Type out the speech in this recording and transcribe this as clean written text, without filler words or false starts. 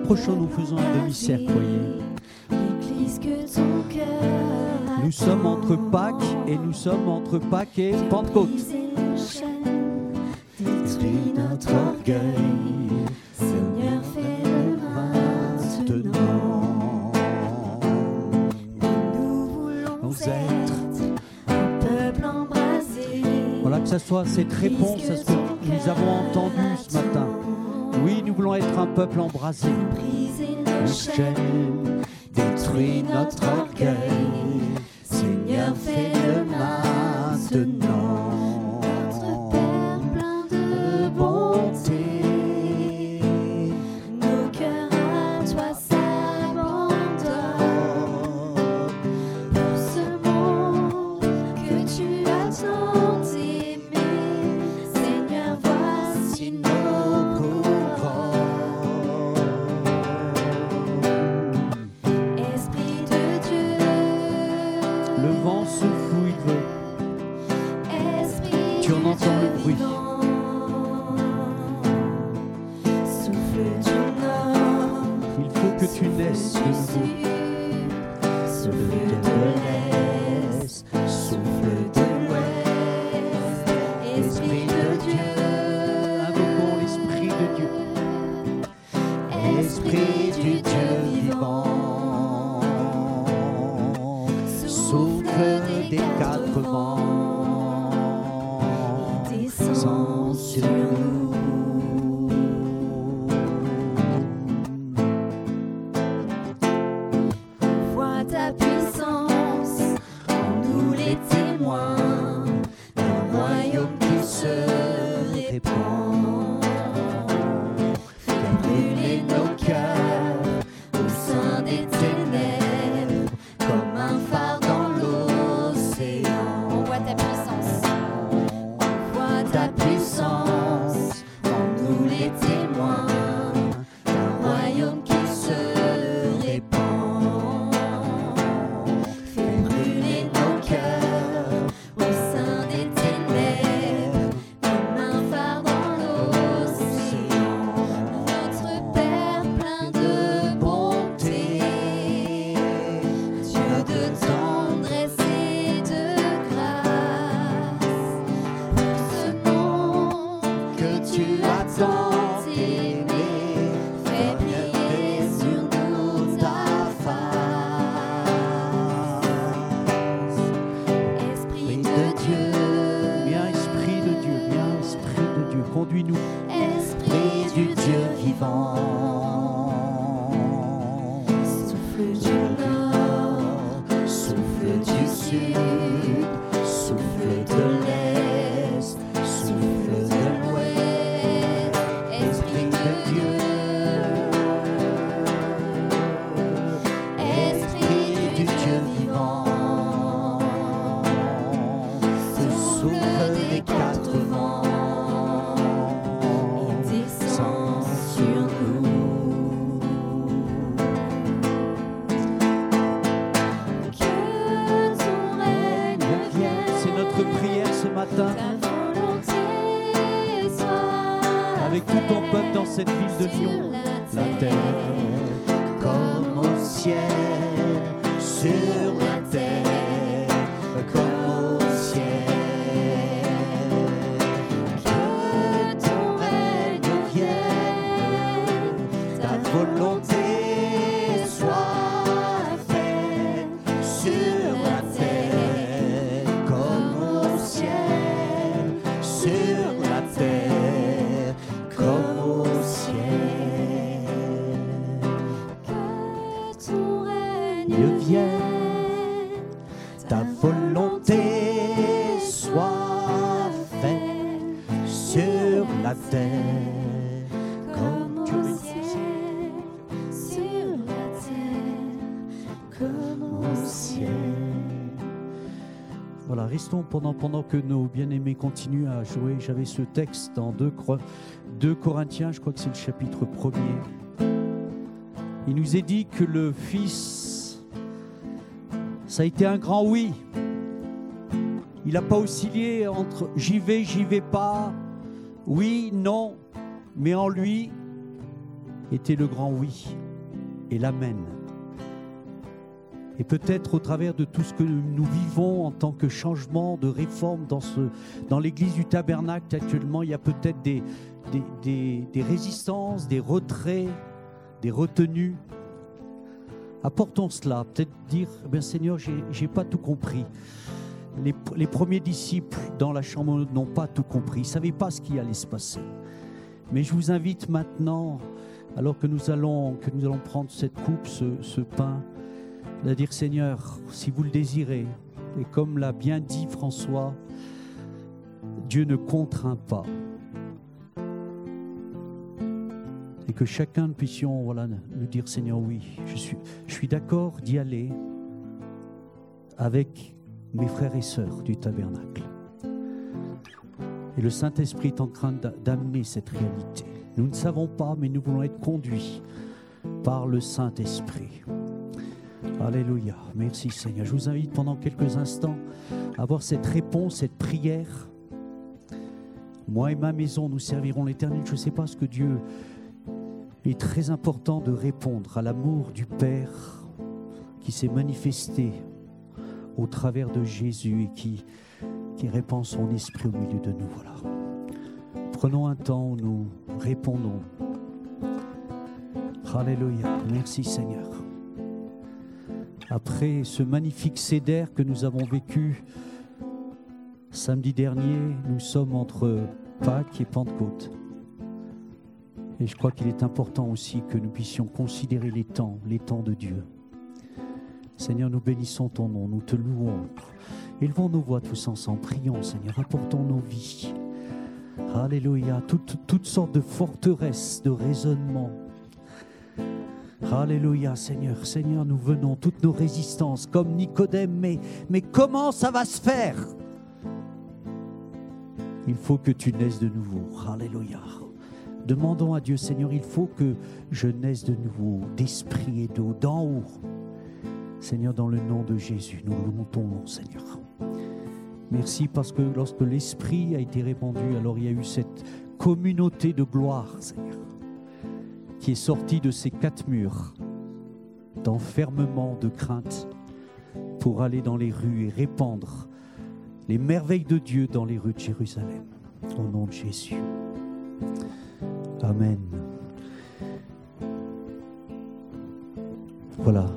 Approchons-nous, faisons un demi-cercle, voyez. Nous sommes entre Pâques et Pentecôte. Détruis notre orgueil, Seigneur, fais-le maintenant. Nous voulons être un peuple embrasé. Voilà, que ce soit cette réponse à ce que nous avons entendu ce matin. Oui, nous voulons être un peuple embrasé. Détruis notre orgueil, Seigneur, fais-le maintenant. Notre Père plein de bonté, nos cœurs à toi s'abandonnent. Pour ce monde que tu as tant aimé, Seigneur, voici nos couronnes. Esprit de Dieu, Le vent souffle où il veut. Esprit Tu en entends le bruit. Souffle du nord, Il faut que tu naisses de nouveau. souffle de l'est, souffle de l'ouest, Esprit de Dieu, Invoquons l'Esprit de Dieu. Esprit du Dieu vivant, souffle des quatre vents, descend sur nous. Vois ta puissance, en nous les témoins, d'un royaume qui se répand. Fais brûler nos cœurs au sein des ténèbres, comme un phare dans l'océan. On voit ta puissance. On voit ta puissance, en nous les témoins, d'un royaume qui se répand. Fais brûler nos cœurs au sein des ténèbres, comme un phare dans l'océan. Notre Père plein de bonté, Dieu de tendresse et de grâce, pour ce monde que tu as tant aimé, fais briller sur nous ta face. Esprit de Dieu, Viens, Esprit de Dieu, viens, Esprit de Dieu. Conduis-nous. Esprit du Dieu vivant, souffle du nord, souffle du sud, souffle de l'est, souffle de l'ouest, Esprit de Dieu, Esprit du Dieu vivant, ce souffle des quatre vents, descend sur nous. Que ton règne vienne, C'est notre prière ce matin. ta volonté soit Avec tout ton peuple dans cette ville de Lyon. la terre, comme au ciel, sur la terre, comme au ciel. Que ton règne vienne, ta volonté soit faite sur la terre, comme au ciel, sur la terre, comme au ciel. Que ton règne vienne, ta volonté soit faite sur la terre, comme au ciel, sur la terre, comme au ciel. Voilà, restons pendant que nos bien-aimés continuent à jouer. J'avais ce texte dans 2 Corinthiens, je crois que c'est le chapitre 1er. Il nous est dit que le Fils, ça a été un grand oui. Il n'a pas oscillé entre j'y vais pas, oui, non, mais en lui, était le grand oui et l'amen. Et peut-être au travers de tout ce que nous vivons en tant que changement, de réforme dans l'église du Tabernacle actuellement, il y a peut-être des résistances, des retraits, des retenues. Apportons cela, peut-être dire, Seigneur, j'ai pas tout compris. Les premiers disciples dans la chambre n'ont pas tout compris, ils ne savaient pas ce qui allait se passer. Mais je vous invite maintenant, alors que nous allons prendre cette coupe, ce pain, à dire, Seigneur, si vous le désirez, et comme l'a bien dit François, Dieu ne contraint pas. Et que chacun puissions nous dire, Seigneur, oui, je suis d'accord d'y aller avec mes frères et sœurs du tabernacle. Et le Saint-Esprit est en train d'amener cette réalité. Nous ne savons pas, mais nous voulons être conduits par le Saint-Esprit. Alléluia. Merci Seigneur. Je vous invite pendant quelques instants à avoir cette réponse, cette prière. Moi et ma maison, nous servirons l'Éternel. Je ne sais pas ce que Dieu est très important de répondre à l'amour du Père qui s'est manifesté au travers de Jésus et qui répand son esprit au milieu de nous. Voilà. Prenons un temps où nous répondons. Alléluia. Merci Seigneur. Après ce magnifique Seder que nous avons vécu samedi dernier, nous sommes entre Pâques et Pentecôte. Et je crois qu'il est important aussi que nous puissions considérer les temps de Dieu. Seigneur, nous bénissons ton nom, nous te louons. Élevons nos voix tous ensemble, prions Seigneur, apportons nos vies. Alléluia, toutes sortes de forteresses, de raisonnements. Alléluia, Seigneur. Seigneur, nous venons, toutes nos résistances, comme Nicodème, mais comment ça va se faire? Il faut que tu naisses de nouveau. Alléluia. Demandons à Dieu, Seigneur, il faut que je naisse de nouveau, d'esprit et d'eau, d'en haut. Seigneur, dans le nom de Jésus, nous louons ton nom, Seigneur. Merci parce que lorsque l'Esprit a été répandu, alors il y a eu cette communauté de gloire, Seigneur, qui est sortie de ces 4 murs d'enfermement, de crainte, pour aller dans les rues et répandre les merveilles de Dieu dans les rues de Jérusalem. Au nom de Jésus. Amen. Voilà.